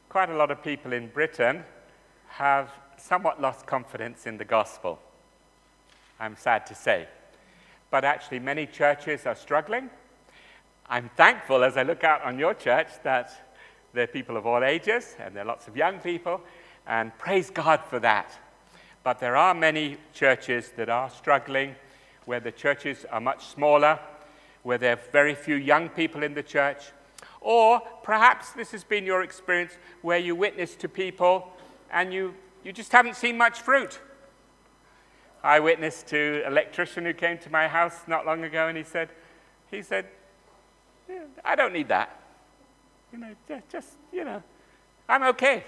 quite a lot of people in Britain have somewhat lost confidence in the gospel, I'm sad to say. But actually, many churches are struggling. I'm thankful as I look out on your church that there are people of all ages, and there are lots of young people, and praise God for that. But there are many churches that are struggling, where the churches are much smaller, where there are very few young people in the church. Or perhaps this has been your experience where you witness to people and you just haven't seen much fruit. I witnessed to an electrician who came to my house not long ago, and he said, "Yeah, I don't need that. I'm okay.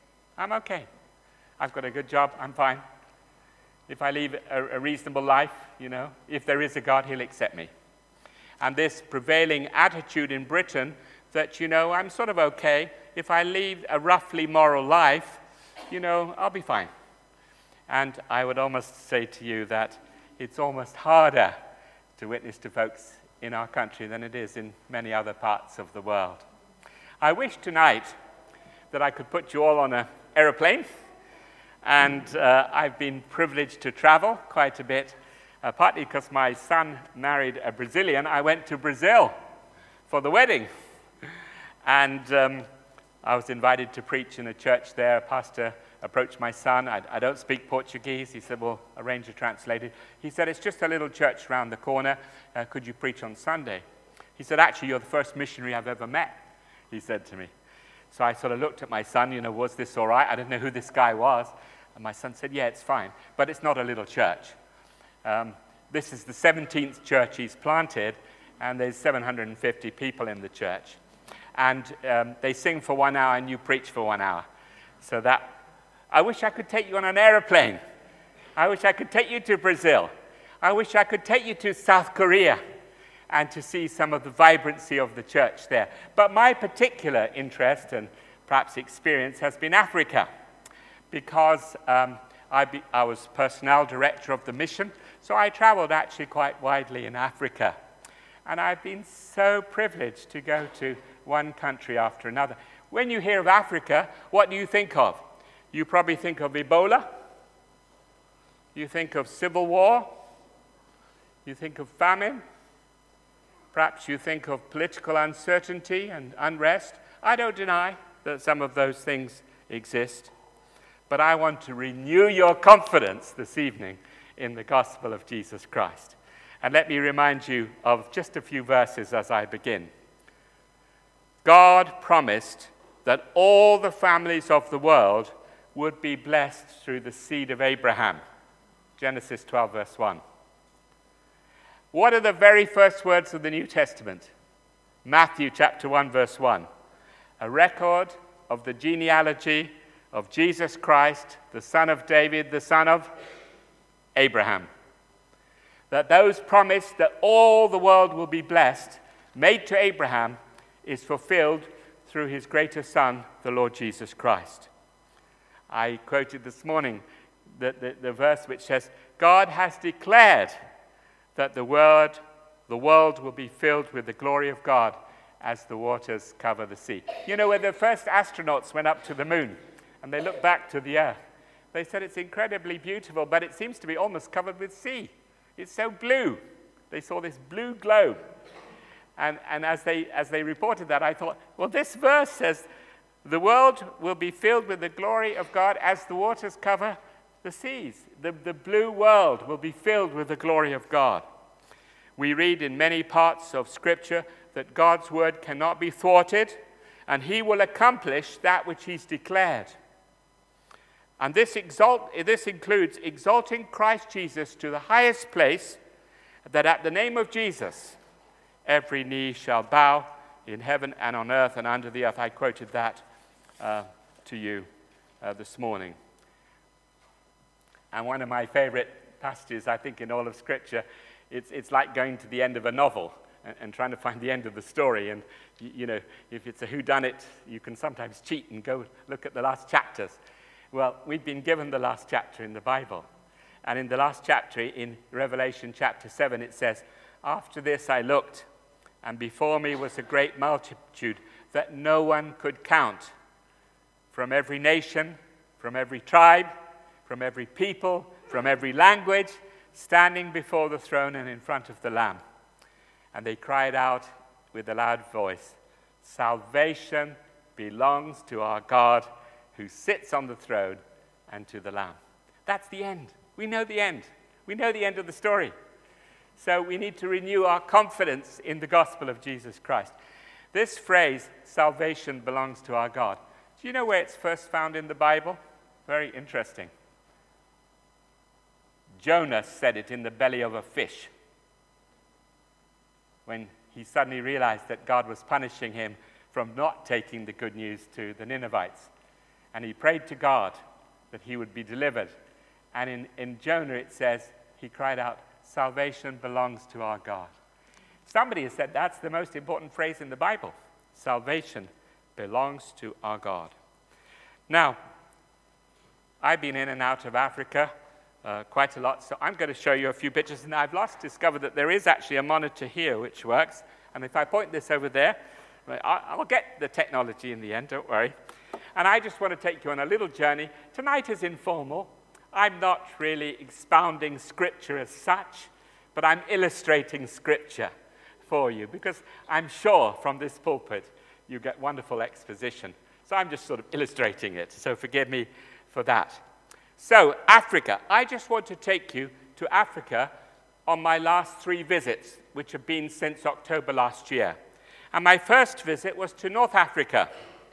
I've got a good job, I'm fine. If I lead a reasonable life, if there is a God, he'll accept me." And this prevailing attitude in Britain that, I'm sort of okay. If I lead a roughly moral life, I'll be fine. And I would almost say to you that it's almost harder to witness to folks in our country than it is in many other parts of the world. I wish tonight that I could put you all on an aeroplane, and I've been privileged to travel quite a bit, partly because my son married a Brazilian. I went to Brazil for the wedding, and I was invited to preach in a church there. A pastor approached my son. I don't speak Portuguese. He said, "We'll arrange a translator." He said, "It's just a little church round the corner. Could you preach on Sunday?" He said, "Actually, you're the first missionary I've ever met," he said to me. So I sort of looked at my son, was this all right? I didn't know who this guy was. And my son said, "Yeah, it's fine, but it's not a little church." This is the 17th church he's planted, and there's 750 people in the church. And they sing for 1 hour, and you preach for 1 hour. So I wish I could take you on an airplane. I wish I could take you to Brazil. I wish I could take you to South Korea and to see some of the vibrancy of the church there. But my particular interest and perhaps experience has been Africa, because I was personnel director of the mission, so I traveled actually quite widely in Africa. And I've been so privileged to go to one country after another. When you hear of Africa, what do you think of? You probably think of Ebola. You think of civil war. You think of famine. Perhaps you think of political uncertainty and unrest. I don't deny that some of those things exist. But I want to renew your confidence this evening in the gospel of Jesus Christ. And let me remind you of just a few verses as I begin. God promised that all the families of the world would be blessed through the seed of Abraham. Genesis 12, verse 1. What are the very first words of the New Testament? Matthew chapter 1, verse 1. A record of the genealogy of Jesus Christ, the son of David, the son of Abraham. That those promised that all the world will be blessed, made to Abraham, is fulfilled through his greatest son, the Lord Jesus Christ. I quoted this morning the verse which says, God has declared that the world will be filled with the glory of God as the waters cover the sea. When the first astronauts went up to the moon and they looked back to the earth, they said it's incredibly beautiful, but it seems to be almost covered with sea. It's so blue. They saw this blue globe. And as they reported that, I thought, well, this verse says the world will be filled with the glory of God as the waters cover the seas. The blue world will be filled with the glory of God. We read in many parts of Scripture that God's word cannot be thwarted, and he will accomplish that which he's declared. And this includes exalting Christ Jesus to the highest place, that at the name of Jesus, every knee shall bow in heaven and on earth and under the earth. I quoted that to you this morning. And one of my favorite passages, I think, in all of Scripture, it's like going to the end of a novel and trying to find the end of the story. And, if it's a whodunit, you can sometimes cheat and go look at the last chapters. Well, we've been given the last chapter in the Bible. And in the last chapter, in Revelation chapter 7, it says, "After this I looked, and before me was a great multitude that no one could count, from every nation, from every tribe, from every people, from every language, standing before the throne and in front of the Lamb. And they cried out with a loud voice, "Salvation belongs to our God who sits on the throne and to the Lamb." That's the end. We know the end. We know the end of the story. So we need to renew our confidence in the gospel of Jesus Christ. This phrase, "salvation belongs to our God," do you know where it's first found in the Bible? Very interesting. Jonah said it in the belly of a fish when he suddenly realized that God was punishing him from not taking the good news to the Ninevites. And he prayed to God that he would be delivered. And in Jonah it says, he cried out, "Salvation belongs to our God." Somebody has said that's the most important phrase in the Bible. Salvation belongs to our God. Now, I've been in and out of Africa quite a lot, so I'm going to show you a few pictures. And I've discovered that there is actually a monitor here which works. And if I point this over there, I'll get the technology in the end, don't worry. And I just want to take you on a little journey. Tonight is informal. I'm not really expounding Scripture as such, but I'm illustrating Scripture for you, because I'm sure from this pulpit you get wonderful exposition. So I'm just sort of illustrating it, so forgive me for that. So, Africa. I just want to take you to Africa on my last 3 visits, which have been since October last year. And my first visit was to North Africa.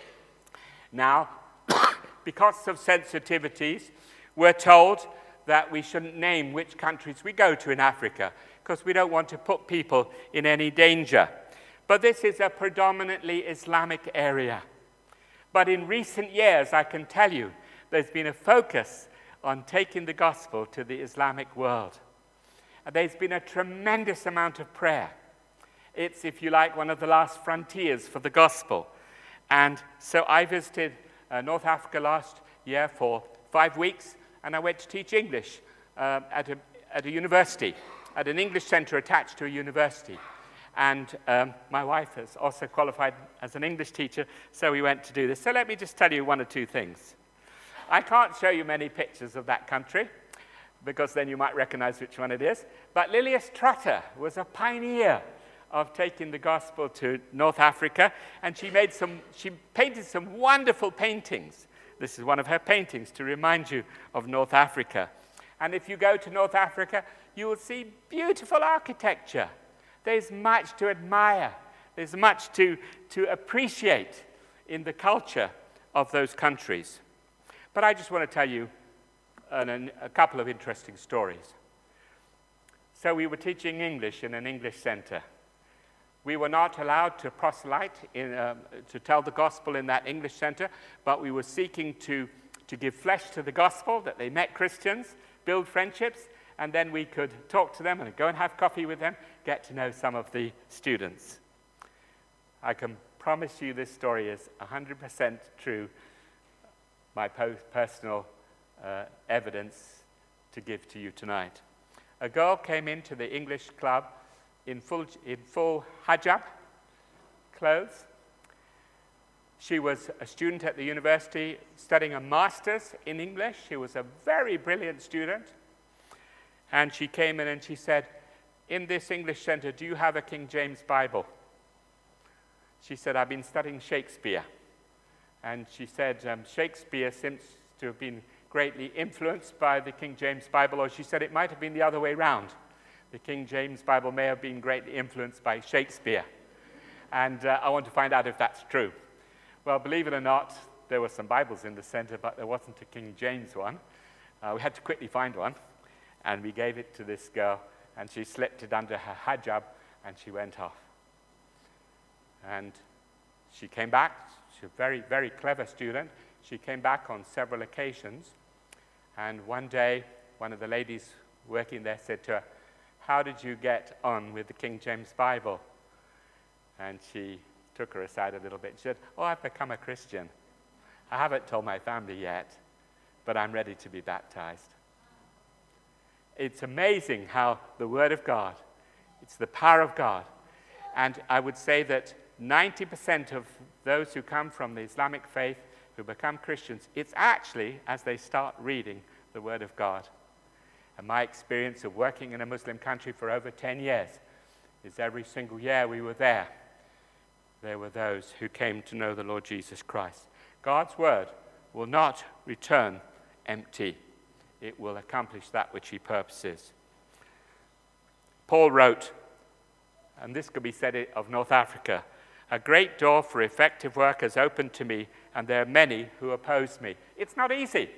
Now, because of sensitivities, we're told that we shouldn't name which countries we go to in Africa, because we don't want to put people in any danger. But this is a predominantly Islamic area. But in recent years, I can tell you, there's been a focus on taking the gospel to the Islamic world. And there's been a tremendous amount of prayer. It's, if you like, one of the last frontiers for the gospel. And so I visited North Africa last year for 5 weeks, and I went to teach English at a university, at an English center attached to a university. And my wife has also qualified as an English teacher, so we went to do this. So let me just tell you 1 or 2 things. I can't show you many pictures of that country, because then you might recognize which one it is. But Lilias Trotter was a pioneer of taking the gospel to North Africa, and she painted some wonderful paintings. This is one of her paintings to remind you of North Africa. And if you go to North Africa, you will see beautiful architecture. There's much to admire. There's much to appreciate in the culture of those countries. But I just want to tell you a couple of interesting stories. So we were teaching English in an English center. We were not allowed to proselyte, to tell the gospel in that English center, but we were seeking to give flesh to the gospel, that they met Christians, build friendships, and then we could talk to them and go and have coffee with them, get to know some of the students. I can promise you this story is 100% true, my personal evidence to give to you tonight. A girl came into the English club in full hijab clothes. She was a student at the university studying a master's in English. She was a very brilliant student. And she came in and she said, "In this English center, do you have a King James Bible?" She said, "I've been studying Shakespeare." And she said, Shakespeare seems to have been greatly influenced by the King James Bible, or she said it might have been the other way around. The King James Bible may have been greatly influenced by Shakespeare. And I want to find out if that's true. Well, believe it or not, there were some Bibles in the center, but there wasn't a King James one. We had to quickly find one, and we gave it to this girl, and she slipped it under her hijab, and she went off. And she came back. She's a very, very clever student. She came back on several occasions, and one day, one of the ladies working there said to her, "How did you get on with the King James Bible?" And she took her aside a little bit. She said, "Oh, I've become a Christian. I haven't told my family yet, but I'm ready to be baptized." It's amazing how the Word of God, it's the power of God. And I would say that 90% of those who come from the Islamic faith who become Christians, it's actually as they start reading the Word of God. And my experience of working in a Muslim country for over 10 years is every single year we were there were those who came to know the Lord Jesus Christ. God's Word will not return empty. It will accomplish that which he purposes. Paul wrote, and this could be said of North Africa, "A great door for effective work has opened to me, and there are many who oppose me." It's not easy.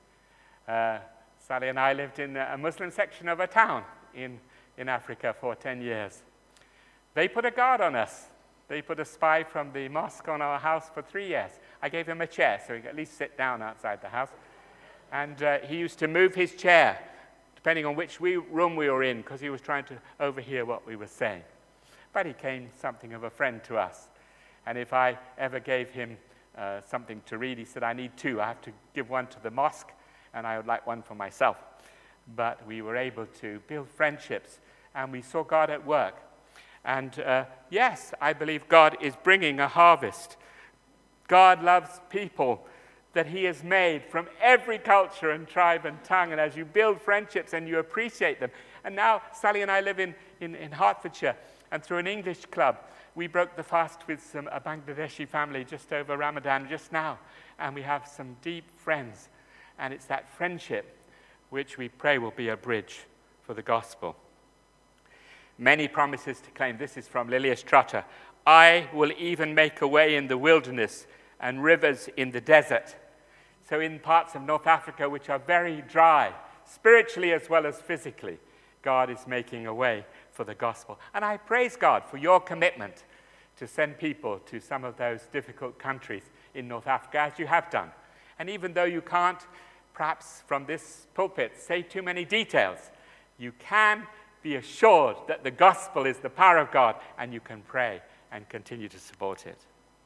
Sally and I lived in a Muslim section of a town in Africa for 10 years. They put a guard on us. They put a spy from the mosque on our house for 3 years. I gave him a chair so he could at least sit down outside the house. And he used to move his chair, depending on which room we were in, because he was trying to overhear what we were saying. But he became something of a friend to us. And if I ever gave him something to read, he said, "I need two. I have to give one to the mosque, and I would like one for myself." But we were able to build friendships, and we saw God at work. And yes, I believe God is bringing a harvest. God loves people that he has made from every culture and tribe and tongue. And as you build friendships and you appreciate them. And now Sally and I live in Hertfordshire, and through an English club, we broke the fast with a Bangladeshi family just over Ramadan just now. And we have some deep friends. And it's that friendship which we pray will be a bridge for the gospel. Many promises to claim. This is from Lilias Trotter. "I will even make a way in the wilderness and rivers in the desert." So in parts of North Africa which are very dry, spiritually as well as physically, God is making a way for the gospel. And I praise God for your commitment to send people to some of those difficult countries in North Africa, as you have done. And even though you can't, perhaps from this pulpit, say too many details, you can be assured that the gospel is the power of God, and you can pray and continue to support it.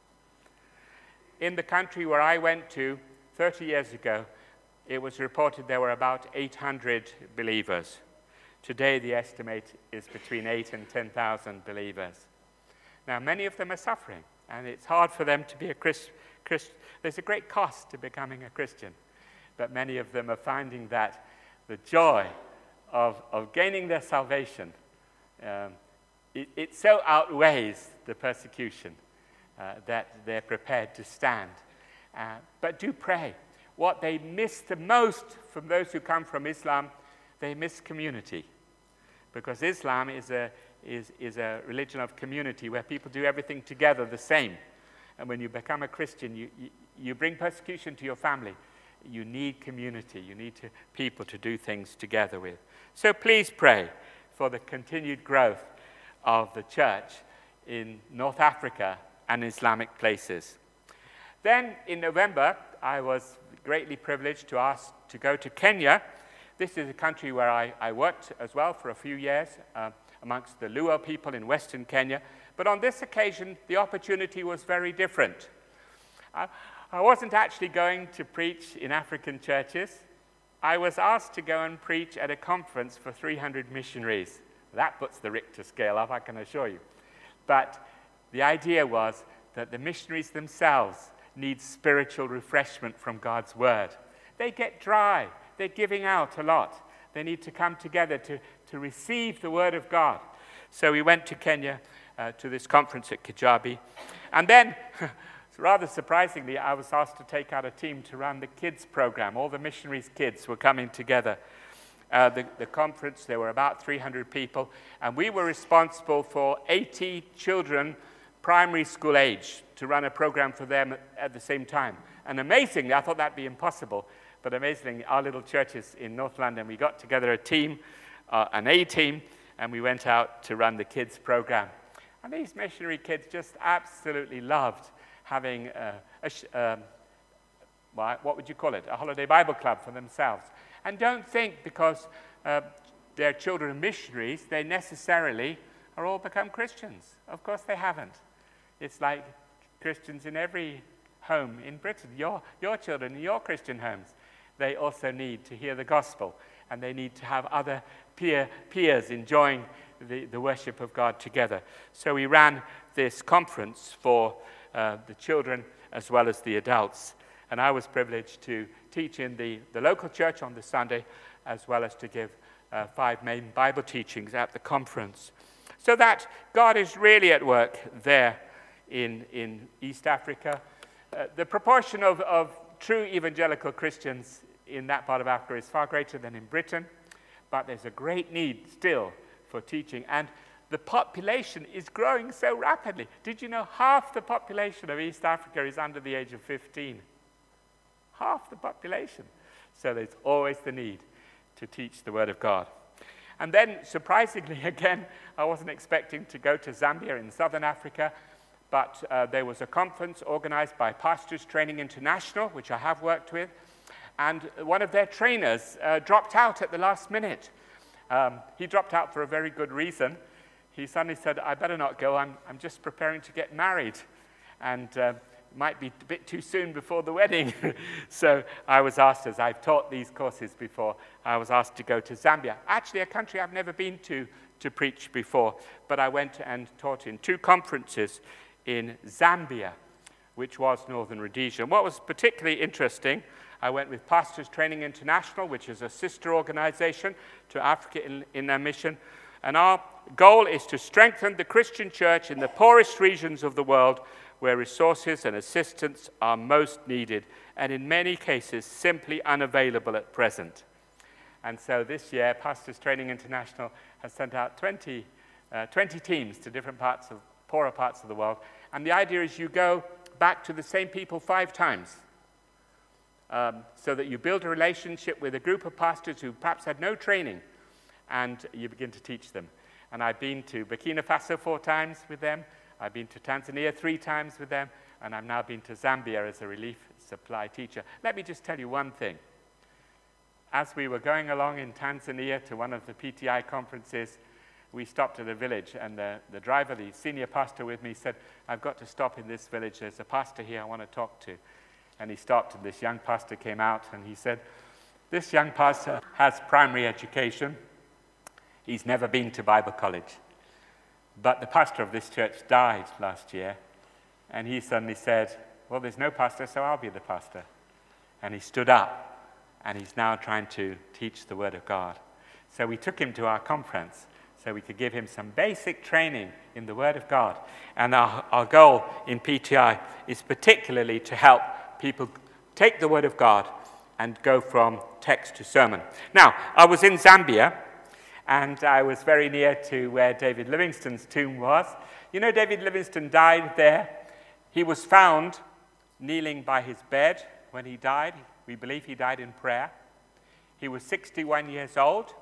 In the country where I went to 30 years ago, it was reported there were about 800 believers. Today, the estimate is between 8,000 and 10,000 believers. Now, many of them are suffering, and it's hard for them to be a Christian. There's a great cost to becoming a Christian, but many of them are finding that the joy of gaining their salvation, it so outweighs the persecution that they're prepared to stand. But do pray. What they miss the most from those who come from Islam, they miss community. Because Islam is a religion of community where people do everything together the same. And when you become a Christian, you bring persecution to your family. You need community. You need people to do things together with. So please pray for the continued growth of the church in North Africa and Islamic places. Then in November, I was greatly privileged to ask to go to Kenya. This is a country where I worked as well for a few years amongst the Luo people in Western Kenya. But on this occasion, the opportunity was very different. I wasn't actually going to preach in African churches. I was asked to go and preach at a conference for 300 missionaries. That puts the Richter scale up, I can assure you. But the idea was that the missionaries themselves need spiritual refreshment from God's word. They get dry. They're giving out a lot. They need to come together to receive the word of God. So we went to Kenya to this conference at Kijabi. And then, rather surprisingly, I was asked to take out a team to run the kids program. All the missionaries' kids were coming together. The conference, there were about 300 people, and we were responsible for 80 children, primary school age, to run a program for them at the same time. And amazingly, I thought that'd be impossible, but amazingly, our little churches in North London, we got together a team, an A team, and we went out to run the kids program. And these missionary kids just absolutely loved having what would you call it? A holiday Bible club for themselves. And don't think because they're children of missionaries, they necessarily are all become Christians. Of course they haven't. It's like Christians in every home in Britain. Your children in your Christian homes, they also need to hear the gospel, and they need to have other peers enjoying the worship of God together. So we ran this conference for the children as well as the adults. And I was privileged to teach in the local church on the Sunday, as well as to give 5 main Bible teachings at the conference. So that God is really at work there in East Africa. The proportion of true evangelical Christians in that part of Africa is far greater than in Britain, but there's a great need still for teaching. And the population is growing so rapidly. Did you know half the population of East Africa is under the age of 15? Half the population. So there's always the need to teach the Word of God. And then, surprisingly, again, I wasn't expecting to go to Zambia in southern Africa, but there was a conference organized by Pastors Training International, which I have worked with, and one of their trainers dropped out at the last minute. He dropped out for a very good reason. He suddenly said, I better not go, I'm just preparing to get married, and it might be a bit too soon before the wedding. So I was asked, as I've taught these courses before, I was asked to go to Zambia. Actually, a country I've never been to preach before, but I went and taught in 2 conferences in Zambia, which was Northern Rhodesia. And what was particularly interesting, I went with Pastors Training International, which is a sister organization to Africa in their mission. And our goal is to strengthen the Christian church in the poorest regions of the world where resources and assistance are most needed, and in many cases simply unavailable at present. And so this year, Pastors Training International has sent out 20 teams to different poorer parts of the world. And the idea is you go back to the same people 5 times, so that you build a relationship with a group of pastors who perhaps had no training, and you begin to teach them. And I've been to Burkina Faso 4 times with them. I've been to Tanzania 3 times with them. And I've now been to Zambia as a relief supply teacher. Let me just tell you one thing. As we were going along in Tanzania to one of the PTI conferences, we stopped at a village, and the driver, the senior pastor with me, said, I've got to stop in this village. There's a pastor here I want to talk to. And he stopped, and this young pastor came out, and he said, this young pastor has primary education. He's never been to Bible college. But the pastor of this church died last year, and he suddenly said, well, there's no pastor, so I'll be the pastor. And he stood up, and he's now trying to teach the Word of God. So we took him to our conference so we could give him some basic training in the Word of God. And our goal in PTI is particularly to help people take the Word of God and go from text to sermon. Now, I was in Zambia, and I was very near to where David Livingstone's tomb was. You know, David Livingstone died there. He was found kneeling by his bed when he died. We believe he died in prayer. He was 61 years old.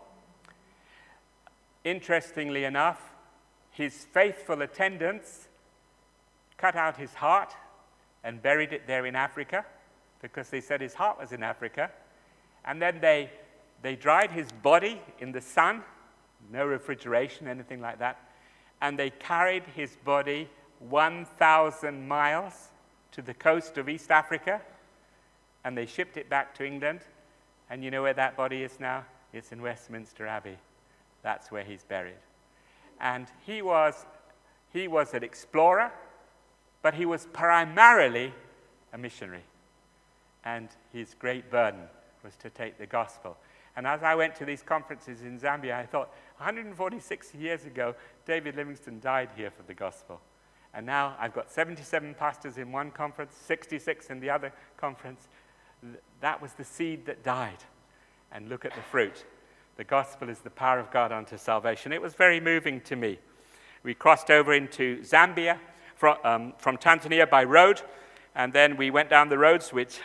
Interestingly enough, his faithful attendants cut out his heart and buried it there in Africa, because they said his heart was in Africa. And then they dried his body in the sun, no refrigeration, anything like that, and they carried his body 1,000 miles to the coast of East Africa, and they shipped it back to England. And you know where that body is now? It's in Westminster Abbey. That's where he's buried. And he was an explorer, but he was primarily a missionary. And his great burden was to take the gospel. And as I went to these conferences in Zambia, I thought, 146 years ago, David Livingstone died here for the gospel. And now I've got 77 pastors in one conference, 66 in the other conference. That was the seed that died. And look at the fruit. The gospel is the power of God unto salvation. It was very moving to me. We crossed over into Zambia from Tanzania by road, and then we went down the roads, which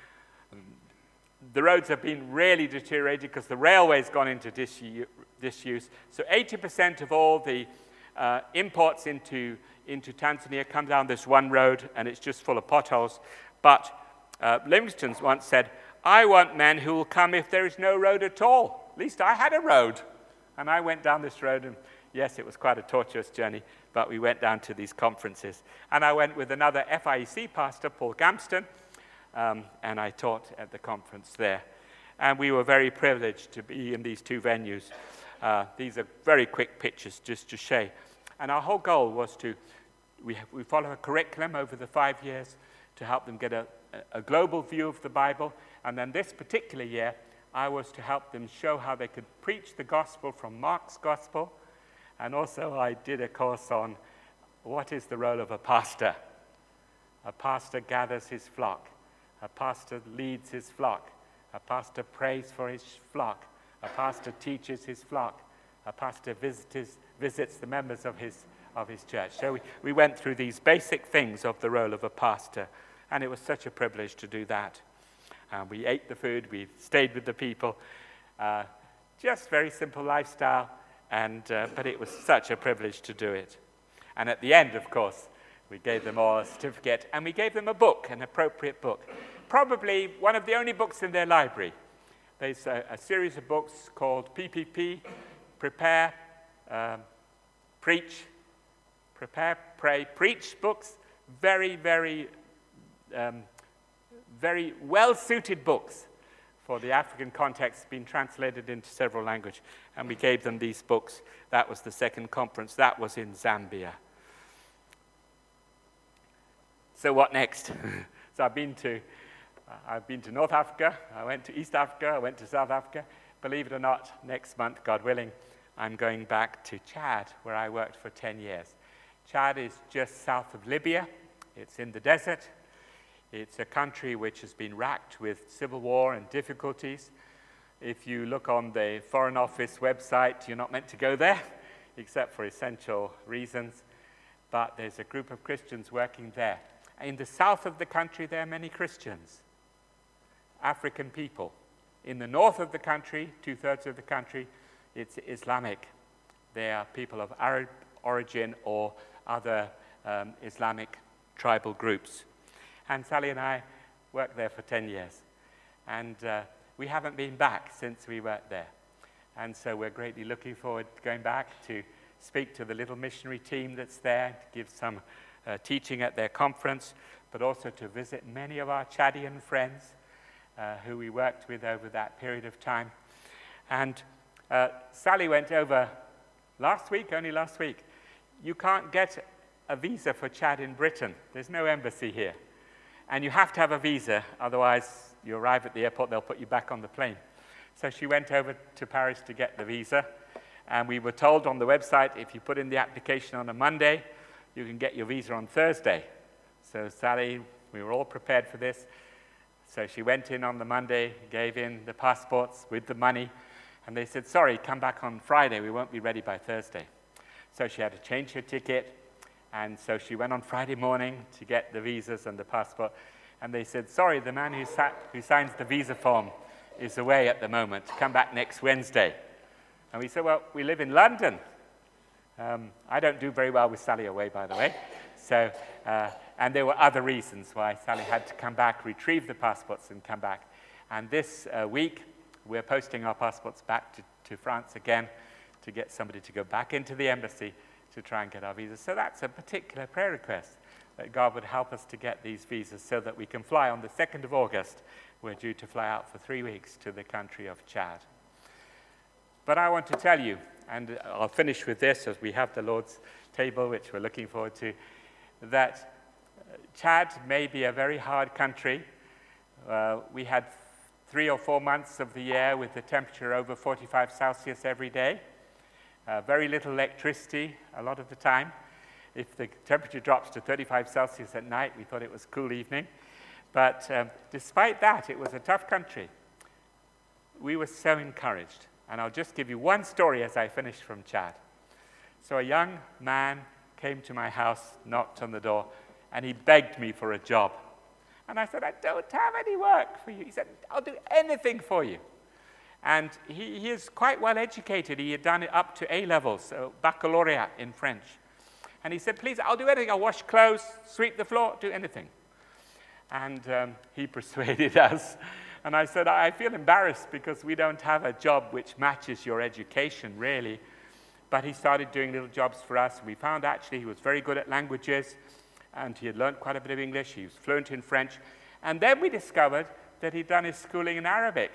the roads have been really deteriorated because the railway's gone into disuse. So 80% of all the imports into Tanzania come down this one road, and it's just full of potholes. But Livingstone once said, I want men who will come if there is no road at all. At least I had a road. And I went down this road, and yes, it was quite a tortuous journey, but we went down to these conferences. And I went with another FIEC pastor, Paul Gamston, and I taught at the conference there. And we were very privileged to be in these 2 venues. These are very quick pictures just to show. And our whole goal was we follow a curriculum over the 5 years to help them get a a global view of the Bible. And then this particular year, I was to help them show how they could preach the gospel from Mark's gospel. And also I did a course on what is the role of a pastor. A pastor gathers his flock. A pastor leads his flock. A pastor prays for his flock. A pastor teaches his flock. A pastor visits the members of his church. So we went through these basic things of the role of a pastor, and it was such a privilege to do that. We ate the food, we stayed with the people, just very simple lifestyle, but it was such a privilege to do it. And at the end, of course, we gave them all a certificate, and we gave them a book, an appropriate book. Probably one of the only books in their library. There's a series of books called PPP, Prepare, Preach, Prepare, Pray, Preach books. Very, very, very well-suited books for the African context, been translated into several languages. And we gave them these books. That was the second conference. That was in Zambia. So what next? So I've been to North Africa, I went to East Africa, I went to South Africa. Believe it or not, next month, God willing, I'm going back to Chad, where I worked for 10 years. Chad is just south of Libya. It's in the desert. It's a country which has been racked with civil war and difficulties. If you look on the Foreign Office website, you're not meant to go there, except for essential reasons. But there's a group of Christians working there. In the south of the country, there are many Christians, African people. In the north of the country, 2/3 of the country, it's Islamic. They are people of Arab origin or other Islamic tribal groups. And Sally and I worked there for 10 years. And we haven't been back since we worked there. And so we're greatly looking forward to going back to speak to the little missionary team that's there, to give some teaching at their conference, but also to visit many of our Chadian friends who we worked with over that period of time. And Sally went over only last week. You can't get a visa for Chad in Britain. There's no embassy here. And you have to have a visa, otherwise you arrive at the airport, they'll put you back on the plane. So she went over to Paris to get the visa. And we were told on the website, if you put in the application on a Monday, you can get your visa on Thursday. So Sally, we were all prepared for this. So she went in on the Monday, gave in the passports with the money, and they said, sorry, come back on Friday, we won't be ready by Thursday. So she had to change her ticket, and so she went on Friday morning to get the visas and the passport, and they said, sorry, the man who signs the visa form is away at the moment, come back next Wednesday. And we said, well, we live in London. I don't do very well with Sally away, by the way. So, and there were other reasons why Sally had to come back, retrieve the passports, and come back. And this week, we're posting our passports back to France again to get somebody to go back into the embassy to try and get our visas. So that's a particular prayer request, that God would help us to get these visas so that we can fly on the 2nd of August. We're due to fly out for 3 weeks to the country of Chad. But I want to tell you, and I'll finish with this as we have the Lord's table, which we're looking forward to, that Chad may be a very hard country. We had 3 or 4 months of the year with the temperature over 45 Celsius every day. Very little electricity a lot of the time. If the temperature drops to 35 Celsius at night, we thought it was a cool evening. But despite that, it was a tough country. We were so encouraged. And I'll just give you one story as I finish from Chad. So a young man came to my house, knocked on the door, and he begged me for a job. And I said, I don't have any work for you. He said, I'll do anything for you. And he is quite well educated. He had done it up to A-levels, so baccalaureate in French. And he said, please, I'll do anything. I'll wash clothes, sweep the floor, do anything. And he persuaded us. And I said, I feel embarrassed because we don't have a job which matches your education, really. But he started doing little jobs for us. We found actually he was very good at languages, and he had learned quite a bit of English. He was fluent in French. And then we discovered that he'd done his schooling in Arabic.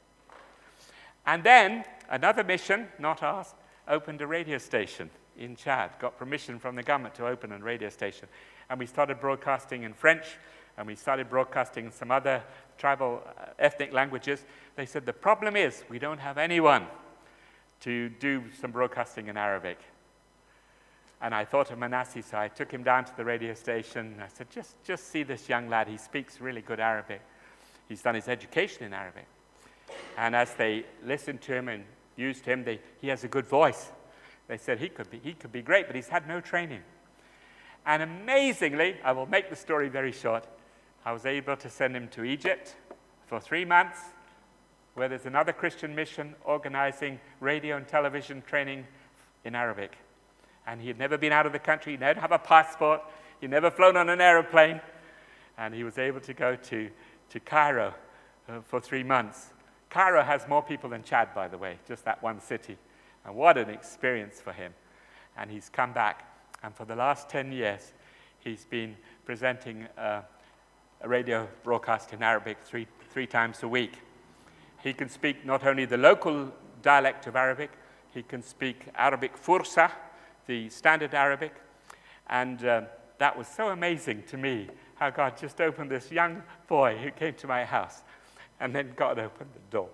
And then another mission, not ours, opened a radio station in Chad, got permission from the government to open a radio station. And we started broadcasting in French and we started broadcasting some other tribal ethnic languages, they said, the problem is we don't have anyone to do some broadcasting in Arabic. And I thought of Manasseh, so I took him down to the radio station, and I said, just see this young lad. He speaks really good Arabic. He's done his education in Arabic. And as they listened to him and used him, he has a good voice. They said he could be great, but he's had no training. And amazingly, I will make the story very short, I was able to send him to Egypt for 3 months, where there's another Christian mission organizing radio and television training in Arabic. And he had never been out of the country, he didn't have a passport, he'd never flown on an aeroplane, and he was able to go to Cairo for 3 months. Cairo has more people than Chad, by the way, just that one city. And what an experience for him. And he's come back, and for the last 10 years, he's been presenting a radio broadcast in Arabic three times a week. He can speak not only the local dialect of Arabic, he can speak Arabic Fursa, the standard Arabic, and that was so amazing to me, how God just opened this young boy who came to my house, and then God opened the door.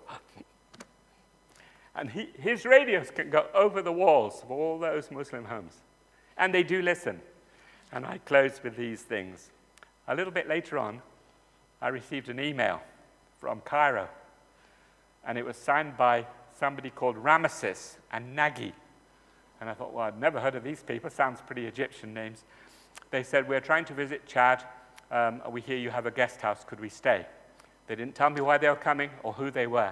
And his radios can go over the walls of all those Muslim homes, and they do listen. And I close with these things. A little bit later on, I received an email from Cairo, and it was signed by somebody called Ramesses and Nagy. And I thought, well, I'd never heard of these people. Sounds pretty Egyptian names. They said, we're trying to visit Chad. We hear you have a guest house. Could we stay? They didn't tell me why they were coming or who they were.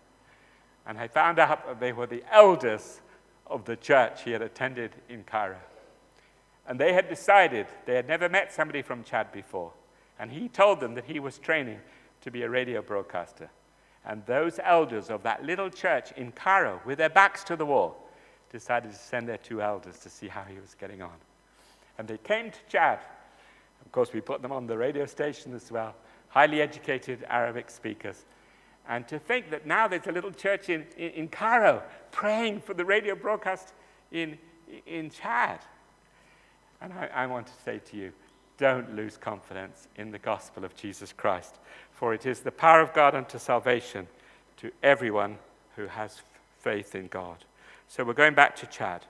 And I found out that they were the elders of the church he had attended in Cairo. And they had decided, they had never met somebody from Chad before. And he told them that he was training to be a radio broadcaster. And those elders of that little church in Cairo, with their backs to the wall, decided to send their 2 elders to see how he was getting on. And they came to Chad. Of course, we put them on the radio station as well. Highly educated Arabic speakers. And to think that now there's a little church in Cairo praying for the radio broadcast in Chad. And I want to say to you, don't lose confidence in the gospel of Jesus Christ, for it is the power of God unto salvation to everyone who has faith in God. So we're going back to Chad.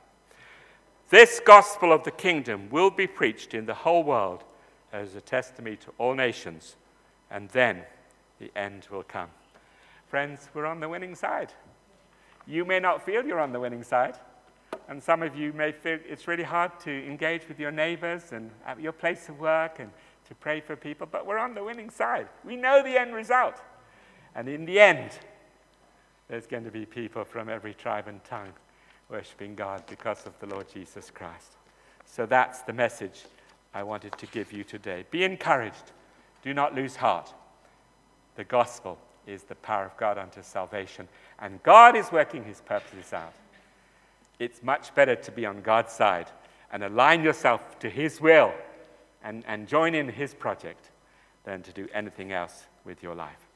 This gospel of the kingdom will be preached in the whole world as a testimony to all nations, and then the end will come. Friends, we're on the winning side. You may not feel you're on the winning side, and some of you may feel it's really hard to engage with your neighbors and at your place of work and to pray for people, but we're on the winning side. We know the end result. And in the end, there's going to be people from every tribe and tongue worshiping God because of the Lord Jesus Christ. So that's the message I wanted to give you today. Be encouraged. Do not lose heart. The gospel is the power of God unto salvation, and God is working his purposes out. It's much better to be on God's side and align yourself to his will and join in his project than to do anything else with your life.